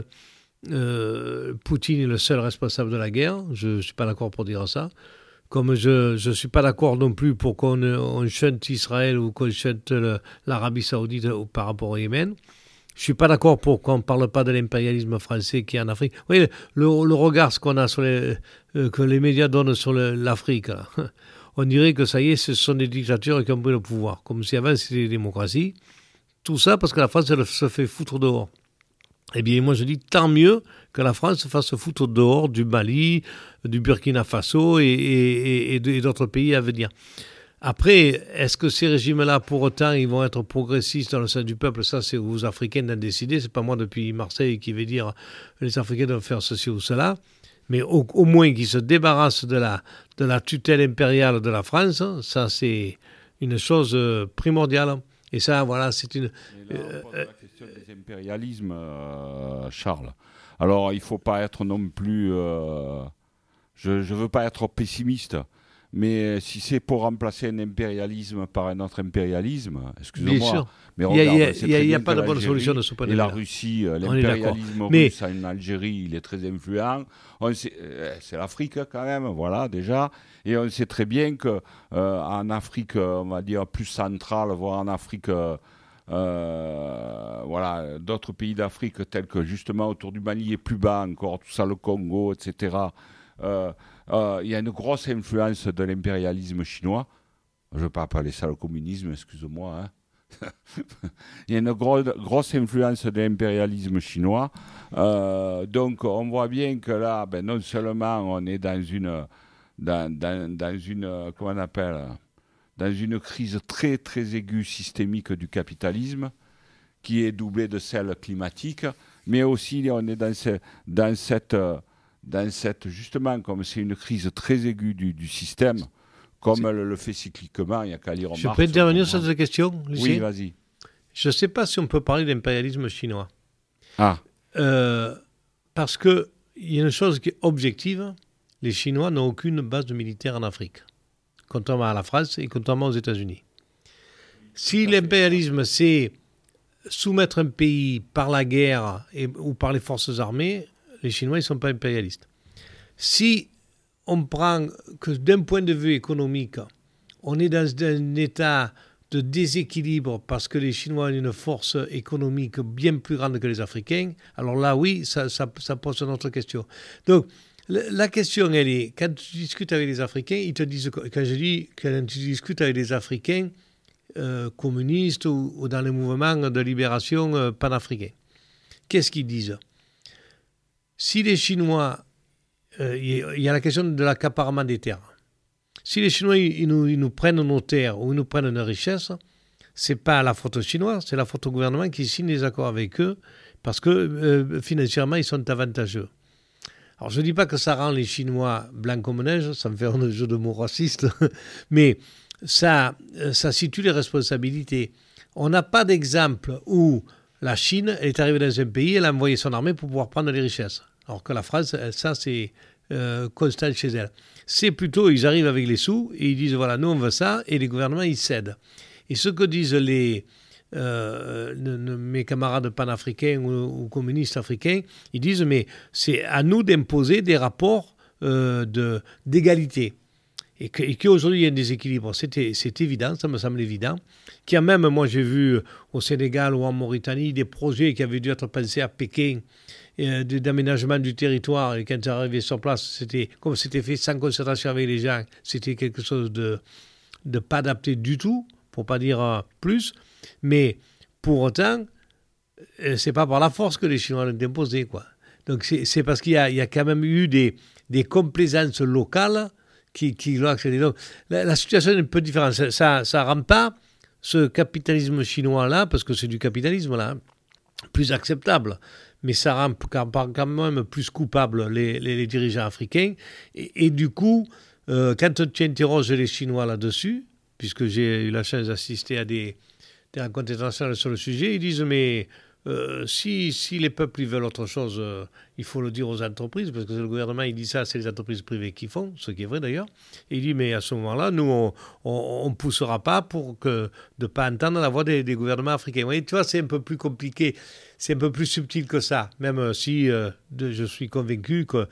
Euh, Poutine est le seul responsable de la guerre. Je ne suis pas d'accord pour dire ça. Comme je ne suis pas d'accord non plus pour qu'on on chante Israël ou qu'on chante le, l'Arabie Saoudite par rapport au Yémen. Je ne suis pas d'accord pour qu'on ne parle pas de l'impérialisme français qui est en Afrique. Vous voyez, le, le regard ce qu'on a sur les, euh, que les médias donnent sur le, l'Afrique, là. On dirait que ça y est, ce sont des dictatures qui ont pris le pouvoir. Comme si avant c'était des démocraties. Tout ça parce que la France elle, se fait foutre dehors. Eh bien, moi, je dis tant mieux que la France se fasse foutre dehors du Mali, du Burkina Faso et, et, et, et d'autres pays à venir. Après, est-ce que ces régimes-là, pour autant, ils vont être progressistes dans le sein du peuple? Ça, c'est aux Africains d'en décider. C'est pas moi, depuis Marseille, qui vais dire les Africains doivent faire ceci ou cela. Mais au, au moins qu'ils se débarrassent de la, de la tutelle impériale de la France, ça, c'est une chose primordiale. Et ça, voilà, c'est une... Et là, on pose la question des impérialismes, euh, Charles. Alors, il ne faut pas être non plus... Euh, je ne veux pas être pessimiste, mais si c'est pour remplacer un impérialisme par un autre impérialisme, excusez-moi, mais regarde, il n'y a, a, a pas de bonne solution de ce point de vue. Et la Russie, l'impérialisme russe mais... en Algérie, il est très influent. On sait, c'est l'Afrique quand même, voilà, déjà. Et on sait très bien qu'en euh, Afrique, on va dire, plus centrale, voire en Afrique... Euh, Euh, voilà, d'autres pays d'Afrique tels que justement autour du Mali et plus bas encore, tout ça, le Congo, et cetera. Euh, euh, il y a une grosse influence de l'impérialisme chinois. Je ne vais pas appeler ça le communisme, excuse-moi. Hein. Il y a une gro- grosse influence de l'impérialisme chinois. Euh, donc on voit bien que là, ben, non seulement on est dans une, dans, dans, dans une, comment on appelle dans une crise très très aiguë systémique du capitalisme, qui est doublée de celle climatique, mais aussi on est dans, ce, dans, cette, dans cette, justement, comme c'est une crise très aiguë du, du système, comme elle le fait cycliquement, il n'y a qu'à lire Marx. Je peux intervenir sur cette question, Lucien ? Oui, vas-y. Je ne sais pas si on peut parler d'impérialisme chinois. Ah. Euh, parce qu'il y a une chose qui est objective, les Chinois n'ont aucune base militaire en Afrique, contrairement à la France et contrairement aux États-Unis. Si l'impérialisme, c'est soumettre un pays par la guerre et, ou par les forces armées, les Chinois, ils ne sont pas impérialistes. Si on prend que d'un point de vue économique, on est dans un état de déséquilibre parce que les Chinois ont une force économique bien plus grande que les Africains, alors là, oui, ça, ça, ça pose une autre question. Donc, la question, elle est, quand tu discutes avec les Africains, ils te disent, quand je dis, quand tu discutes avec les Africains euh, communistes ou, ou dans les mouvements de libération euh, panafricains, qu'est-ce qu'ils disent? Si les Chinois, il euh, y, y a la question de l'accaparement des terres. Si les Chinois, ils nous, ils nous prennent nos terres ou ils nous prennent nos richesses, c'est pas la faute chinoise, c'est la faute au gouvernement qui signe des accords avec eux parce que euh, financièrement, ils sont avantageux. Alors, je ne dis pas que ça rend les Chinois blancs comme neige, ça me fait un jeu de mots raciste, mais ça, ça situe les responsabilités. On n'a pas d'exemple où la Chine est arrivée dans un pays, elle a envoyé son armée pour pouvoir prendre les richesses. Alors que la France, ça, c'est euh, constant chez elle. C'est plutôt, ils arrivent avec les sous et ils disent, voilà, nous on veut ça, et les gouvernements, ils cèdent. Et ce que disent les, euh, mes camarades panafricains ou, ou communistes africains, ils disent, mais c'est à nous d'imposer des rapports euh, de, d'égalité. Et, que, et qu'aujourd'hui il y a un déséquilibre, c'est, c'est évident, ça me semble évident. Qu'il y a même, moi j'ai vu au Sénégal ou en Mauritanie, des projets qui avaient dû être pensés à Pékin, euh, d'aménagement du territoire, et quand ils arrivaient sur place, c'était, comme c'était fait sans concertation avec les gens, c'était quelque chose de, de pas adapté du tout, pour pas dire euh, plus, mais pour autant, euh, c'est pas par la force que les Chinois l'ont imposé, quoi. Donc c'est, c'est parce qu'il y a, il y a quand même eu des, des complaisances locales qui, qui l'ont accédé. Donc la, la situation est un peu différente. Ça ne rend pas ce capitalisme chinois-là, parce que c'est du capitalisme là, plus acceptable. Mais ça rend quand même plus coupable les, les, les dirigeants africains. Et, et du coup, euh, quand tu interroges les Chinois là-dessus, puisque j'ai eu la chance d'assister à des, des rencontres internationales sur le sujet, ils disent, mais euh, si, si les peuples ils veulent autre chose, euh, il faut le dire aux entreprises, parce que le gouvernement il dit ça, c'est les entreprises privées qui font, ce qui est vrai d'ailleurs. Et il dit, mais à ce moment-là, nous, on ne poussera pas pour que, de ne pas entendre la voix des, des gouvernements africains. Vous voyez, tu vois, c'est un peu plus compliqué, c'est un peu plus subtil que ça, même si euh, de, je suis convaincu que,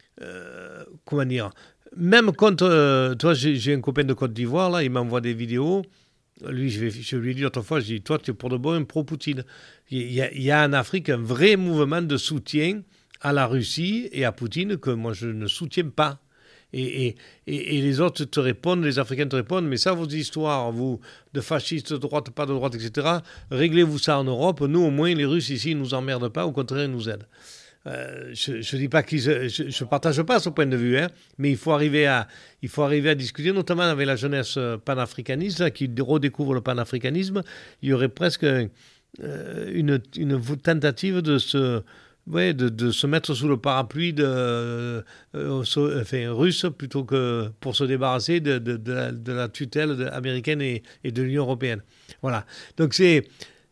euh, comment dire, même quand, euh, toi, j'ai, j'ai un copain de Côte d'Ivoire, là, il m'envoie des vidéos. Lui, je, vais, je lui ai dit l'autre fois, je dis, toi, tu es pour de bon un pro-Poutine. Il y, a, il y a en Afrique un vrai mouvement de soutien à la Russie et à Poutine que moi, je ne soutiens pas. Et, et, et, et les autres te répondent, les Africains te répondent, mais ça, vos histoires, vous, de fascistes, de droite, pas de droite, et cetera, réglez-vous ça en Europe. Nous, au moins, les Russes ici, ils ne nous emmerdent pas, au contraire, ils nous aident. Euh, je ne dis pas qu'ils, je ne partage pas ce point de vue, hein, mais il faut, arriver à, il faut arriver à discuter, notamment avec la jeunesse panafricaniste, là, qui redécouvre le panafricanisme. Il y aurait presque euh, une, une tentative de se, ouais, de, de se mettre sous le parapluie de, euh, enfin, russe plutôt que pour se débarrasser de, de, de, la, de la tutelle de, américaine et, et de l'Union européenne. Voilà. Donc c'est...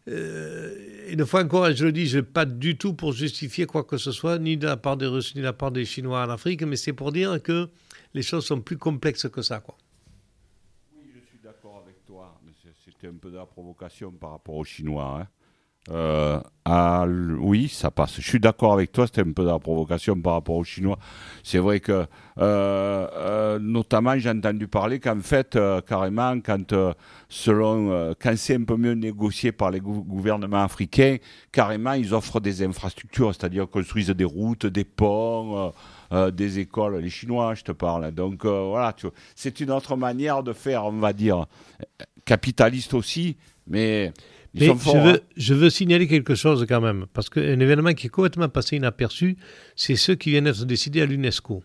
Euh, une fois encore, je le dis, je ne suis pas du tout pour justifier quoi que ce soit, ni de la part des Russes, ni de la part des Chinois en Afrique, mais c'est pour dire que les choses sont plus complexes que ça, quoi. Oui, je suis d'accord avec toi, mais c'était un peu de la provocation par rapport aux Chinois, hein. Euh, à, oui, ça passe. Je suis d'accord avec toi, c'était un peu de la provocation par rapport aux Chinois. C'est vrai que, euh, euh, notamment, j'ai entendu parler qu'en fait, euh, carrément, quand, euh, selon, euh, quand c'est un peu mieux négocié par les gou- gouvernements africains, carrément, ils offrent des infrastructures, c'est-à-dire construisent des routes, des ponts, euh, euh, des écoles. Les Chinois, je te parle. Donc, euh, voilà, tu vois, c'est une autre manière de faire, on va dire, capitaliste aussi, mais... Mais forts, je, veux, hein. je veux signaler quelque chose quand même, parce qu'un événement qui est complètement passé inaperçu, c'est ceux qui viennent d'être décidés à l'UNESCO.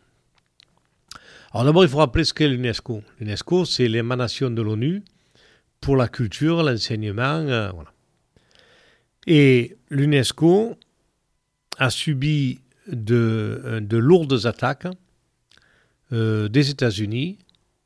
Alors d'abord, il faut rappeler ce qu'est l'UNESCO. L'UNESCO, c'est l'émanation de l'ONU pour la culture, l'enseignement, euh, voilà. Et l'UNESCO a subi de, de lourdes attaques euh, des États-Unis,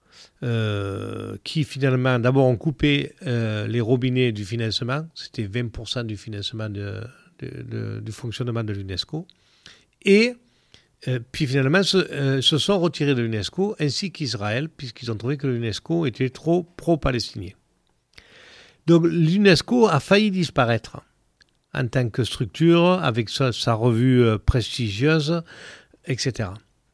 Euh, qui finalement d'abord ont coupé euh, les robinets du financement, c'était vingt pour cent du financement de, de, de, du fonctionnement de l'UNESCO, et euh, puis finalement se, euh, se sont retirés de l'UNESCO ainsi qu'Israël, puisqu'ils ont trouvé que l'UNESCO était trop pro-palestinien. Donc l'UNESCO a failli disparaître en tant que structure, avec sa, sa revue euh, prestigieuse, et cetera.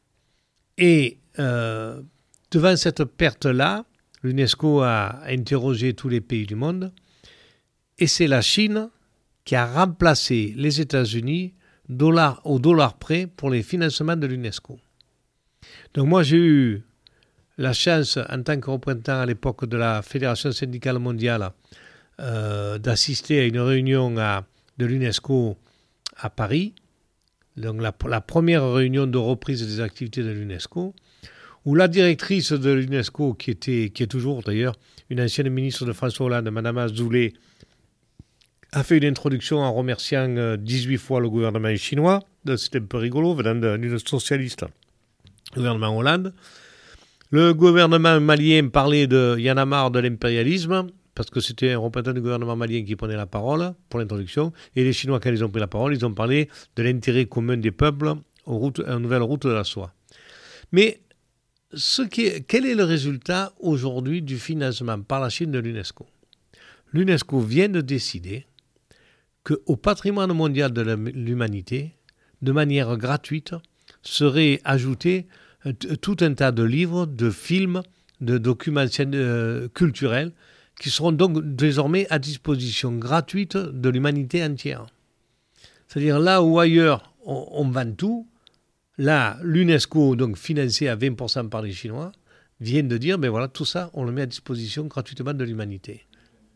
Et euh, devant cette perte-là, l'UNESCO a interrogé tous les pays du monde et c'est la Chine qui a remplacé les États-Unis dollar, au dollar près pour les financements de l'UNESCO. Donc moi, j'ai eu la chance, en tant que représentant à l'époque de la Fédération syndicale mondiale, euh, d'assister à une réunion à, de l'UNESCO à Paris, donc la, la première réunion de reprise des activités de l'UNESCO, où la directrice de l'UNESCO, qui, était, qui est toujours d'ailleurs une ancienne ministre de François Hollande, Mme Azoulay, a fait une introduction en remerciant euh, dix-huit fois le gouvernement chinois. C'était un peu rigolo, venant d'une socialiste, le gouvernement Hollande. Le gouvernement malien parlait de « y en a marre de l'impérialisme », parce que c'était un représentant du gouvernement malien qui prenait la parole pour l'introduction. Et les Chinois, quand ils ont pris la parole, ils ont parlé de l'intérêt commun des peuples aux, routes, aux nouvelles routes de la soie. Mais ce qui est, quel est le résultat aujourd'hui du financement par la Chine de l'UNESCO ? L'UNESCO vient de décider qu'au patrimoine mondial de l'humanité, de manière gratuite, serait ajouté tout un tas de livres, de films, de documents euh, culturels qui seront donc désormais à disposition gratuite de l'humanité entière. C'est-à-dire là où ailleurs on, on vend tout, là l'UNESCO, donc financé à vingt pour cent par les Chinois, vient de dire, ben voilà, tout ça, on le met à disposition gratuitement de l'humanité.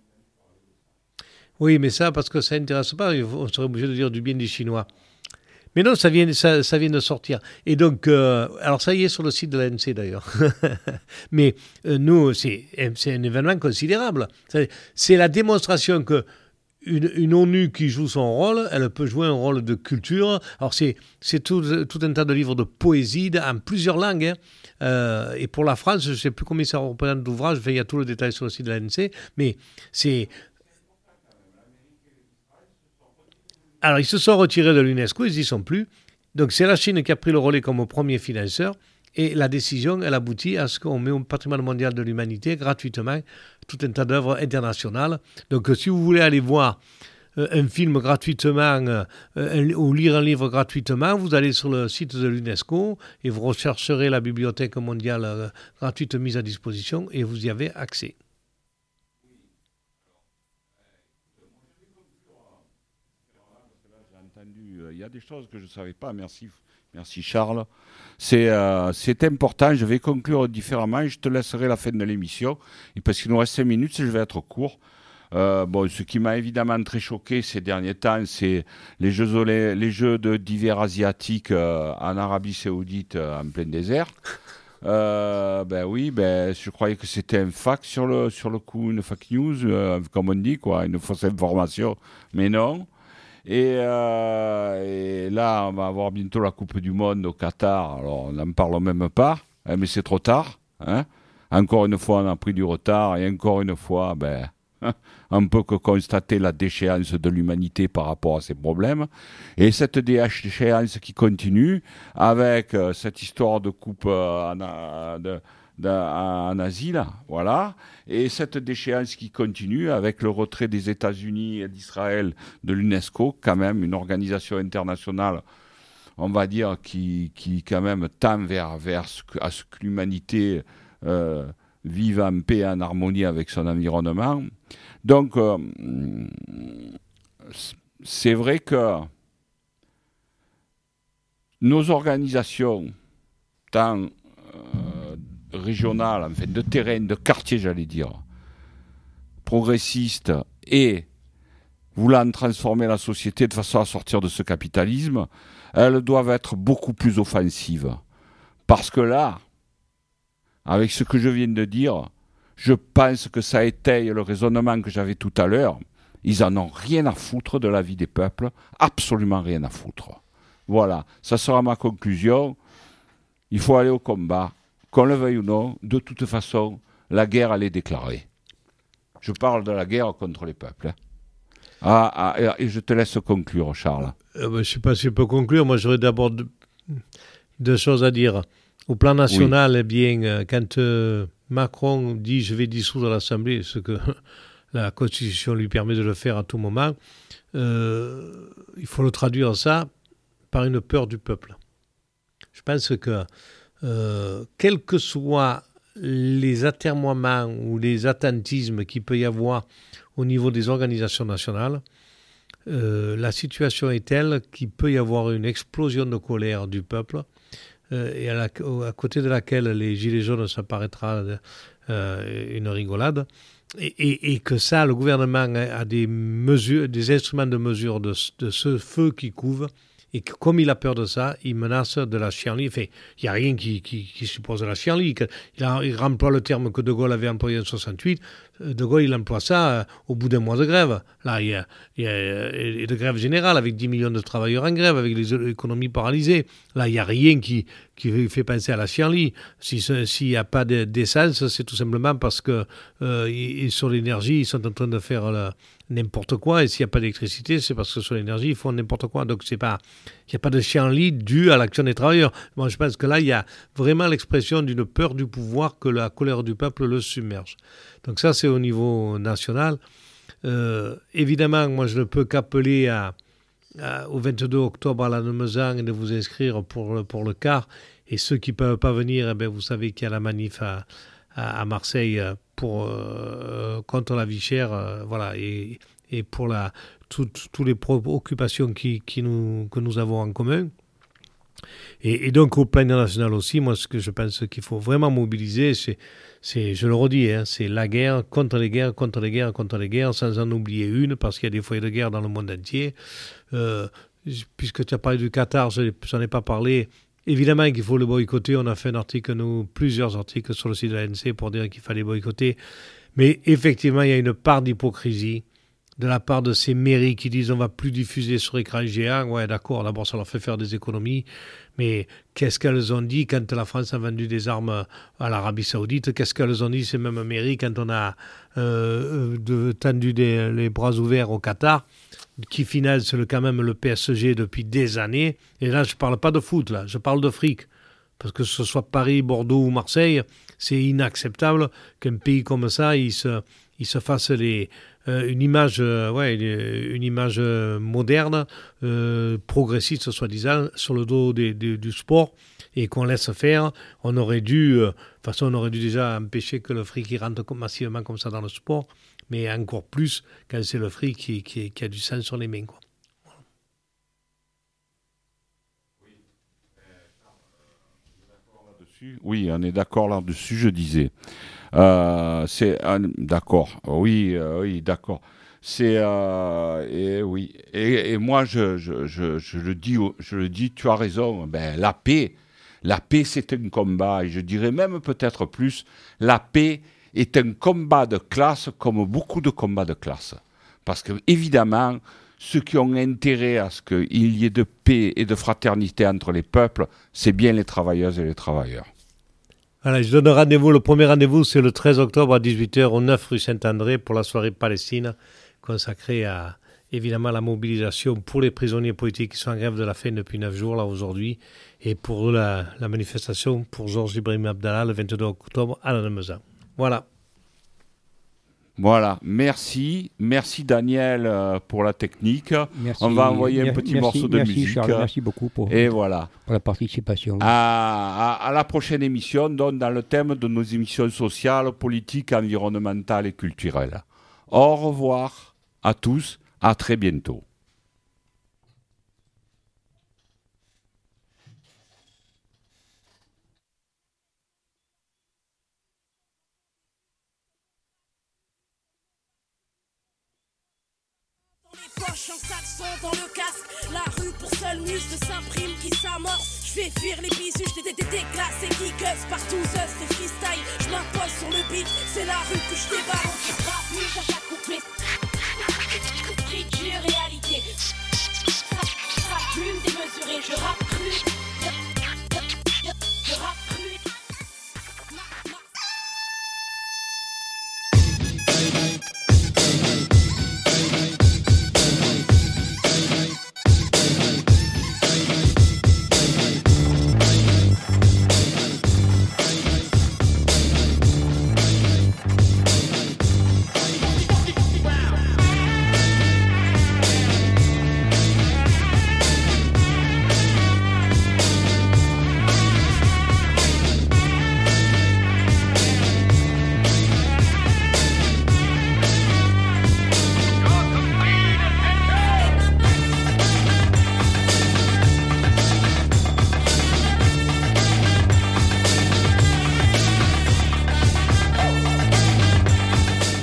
Oui, mais ça, parce que ça n'intéresse pas, on serait obligé de dire du bien des Chinois. Mais non, ça vient, ça, ça vient de sortir. Et donc, euh, alors ça y est sur le site de l'A N C d'ailleurs. Mais euh, nous, c'est, c'est un événement considérable. C'est, c'est la démonstration que une, une ONU qui joue son rôle, elle peut jouer un rôle de culture. Alors c'est, c'est tout, tout un tas de livres de poésie en plusieurs langues. Hein. Euh, et pour la France, je ne sais plus combien ça représente d'ouvrages. Enfin, il y a tout le détail sur le site de l'A N C. Mais c'est... Alors, ils se sont retirés de l'UNESCO, ils n'y sont plus. Donc, c'est la Chine qui a pris le relais comme premier financeur. Et la décision, elle aboutit à ce qu'on met au patrimoine mondial de l'humanité gratuitement tout un tas d'œuvres internationales. Donc, si vous voulez aller voir euh, un film gratuitement euh, un, ou lire un livre gratuitement, vous allez sur le site de l'UNESCO et vous rechercherez la bibliothèque mondiale euh, gratuite mise à disposition et vous y avez accès. Il y a des choses que je ne savais pas, merci, merci Charles. C'est, euh, c'est important, je vais conclure différemment, je te laisserai la fin de l'émission, et parce qu'il nous reste cinq minutes, je vais être court. Euh, bon, ce qui m'a évidemment très choqué ces derniers temps, c'est les Jeux, olé- les jeux de, d'hiver asiatiques euh, en Arabie Saoudite euh, en plein désert. Euh, ben oui, ben, je croyais que c'était un fact sur le, sur le coup, une fake news, euh, comme on dit, quoi, une fausse information, mais non. Et, euh, et là, on va avoir bientôt la Coupe du Monde au Qatar. Alors, on n'en parle même pas, hein, mais c'est trop tard. Hein. Encore une fois, on a pris du retard. Et encore une fois, ben, on peut que constater la déchéance de l'humanité par rapport à ces problèmes. Et cette déchéance qui continue avec euh, cette histoire de coupe euh, en, de, en Asie, là, voilà, et cette déchéance qui continue avec le retrait des États-Unis et d'Israël de l'UNESCO, quand même une organisation internationale, on va dire, qui, qui quand même tend vers, vers ce que, à ce que l'humanité euh, vive en paix et en harmonie avec son environnement. Donc, euh, c'est vrai que nos organisations, tant euh, régionales, enfin de terrain, de quartier, j'allais dire, progressistes et voulant transformer la société de façon à sortir de ce capitalisme, elles doivent être beaucoup plus offensives. Parce que là, avec ce que je viens de dire, je pense que ça étaye le raisonnement que j'avais tout à l'heure. Ils en ont rien à foutre de la vie des peuples, absolument rien à foutre. Voilà, ça sera ma conclusion. Il faut aller au combat. Qu'on le veuille ou non, de toute façon, la guerre, elle est déclarée. Je parle de la guerre contre les peuples. Hein. Ah, ah, et je te laisse conclure, Charles. Euh, ben, je ne sais pas si je peux conclure. Moi, j'aurais d'abord deux, deux choses à dire. Au plan national, oui. Eh bien, euh, quand euh, Macron dit « je vais dissoudre l'Assemblée », ce que la Constitution lui permet de le faire à tout moment, euh, il faut le traduire ça par une peur du peuple. Je pense que Euh, quels que soient les atermoiements ou les attentismes qu'il peut y avoir au niveau des organisations nationales, euh, la situation est telle qu'il peut y avoir une explosion de colère du peuple euh, et à, la, à côté de laquelle les gilets jaunes, ça paraîtra euh, une rigolade et, et, et que ça, le gouvernement a des mesures, des instruments de mesure de, de ce feu qui couve. Et que, comme il a peur de ça, il menace de la chienlit. Enfin, il n'y a rien qui, qui, qui suppose de la chienlit. Il, a, il remploie le terme que De Gaulle avait employé en soixante-huit. De Gaulle, il emploie ça euh, au bout d'un mois de grève. Là, il y a, il y a et de grève générale, avec dix millions de travailleurs en grève, avec les économies paralysées. Là, il n'y a rien qui, qui fait penser à la chienlit. Si, s'il n'y a pas de, d'essence, c'est tout simplement parce que euh, ils, sur l'énergie, ils sont en train de faire le, n'importe quoi. Et s'il n'y a pas d'électricité, c'est parce que sur l'énergie, ils font n'importe quoi. Donc, c'est pas, il n'y a pas de chienlit dû à l'action des travailleurs. Moi, je pense que là, il y a vraiment l'expression d'une peur du pouvoir que la colère du peuple le submerge. Donc ça, c'est au niveau national. Euh, évidemment, moi, je ne peux qu'appeler à, à, au vingt-deux octobre à la Lannemezan et de vous inscrire pour, pour le quart. Et ceux qui ne peuvent pas venir, eh bien, vous savez qu'il y a la manif à, à, à Marseille pour, euh, contre la vie chère, euh, voilà, et, et pour la, toutes les préoccupations qui, qui nous, que nous avons en commun. Et, et donc, au plan national aussi, moi, ce que je pense qu'il faut vraiment mobiliser, c'est, c'est je le redis, hein, c'est la guerre, contre les guerres, contre les guerres, contre les guerres, sans en oublier une, parce qu'il y a des foyers de guerre dans le monde entier. Euh, puisque tu as parlé du Qatar, je n'en ai pas parlé. Évidemment qu'il faut le boycotter. On a fait un article, nous, plusieurs articles sur le site de l'A N C pour dire qu'il fallait boycotter. Mais effectivement, il y a une part d'hypocrisie de la part de ces mairies qui disent on va plus diffuser sur écran géant. Ouais, d'accord, d'abord ça leur fait faire des économies, mais qu'est-ce qu'elles ont dit quand la France a vendu des armes à l'Arabie Saoudite? Qu'est-ce qu'elles ont dit ces mêmes mairies quand on a euh, de, tendu des, les bras ouverts au Qatar, qui finance le, quand même le P S G depuis des années? Et là, je ne parle pas de foot, là, je parle de fric. Parce que ce soit Paris, Bordeaux ou Marseille, c'est inacceptable qu'un pays comme ça, il se, il se fasse les... une image, euh, ouais, une image moderne, euh, progressiste soi-disant, sur le dos des, des, du sport, et qu'on laisse faire. On aurait dû, euh, de toute façon, on aurait dû déjà empêcher que le fric il rentre massivement comme ça dans le sport, mais encore plus quand c'est le fric qui, qui, qui a du sang sur les mains, quoi. Oui, on est d'accord là-dessus, je disais. Euh, c'est un, d'accord, oui, euh, oui, d'accord. C'est euh, et oui. Et, et moi, je, je, je, je le dis, je le dis. Tu as raison. Ben, la paix, la paix, c'est un combat. Et je dirais même peut-être plus, la paix est un combat de classe, comme beaucoup de combats de classe. Parce que évidemment, ceux qui ont intérêt à ce qu'il y ait de paix et de fraternité entre les peuples, c'est bien les travailleuses et les travailleurs. Voilà, je donne rendez-vous. Le premier rendez-vous, c'est le treize octobre à dix-huit heures au neuf rue Saint-André pour la soirée Palestine, consacrée à, évidemment, la mobilisation pour les prisonniers politiques qui sont en grève de la faim depuis neuf jours, là, aujourd'hui, et pour la, la manifestation pour Georges Ibrahim Abdallah le vingt-deux octobre à la Lannemezan. Voilà. Voilà, merci, merci Daniel euh, pour la technique. Merci, on va envoyer merci, un petit merci, morceau de merci, musique. Charles, merci beaucoup pour, et voilà. pour la participation. À, à, à la prochaine émission, donc dans le thème de nos émissions sociales, politiques, environnementales et culturelles. Au revoir à tous, à très bientôt. Poche, un saxon dans le casque, la rue pour seule muse de Saint-Prime qui s'amorce. Je fais fuir les bisous, je des déclasse et qui gueuse partout, zeus, c'est freestyle. Je m'impose sur le beat, c'est la rue que je débarque.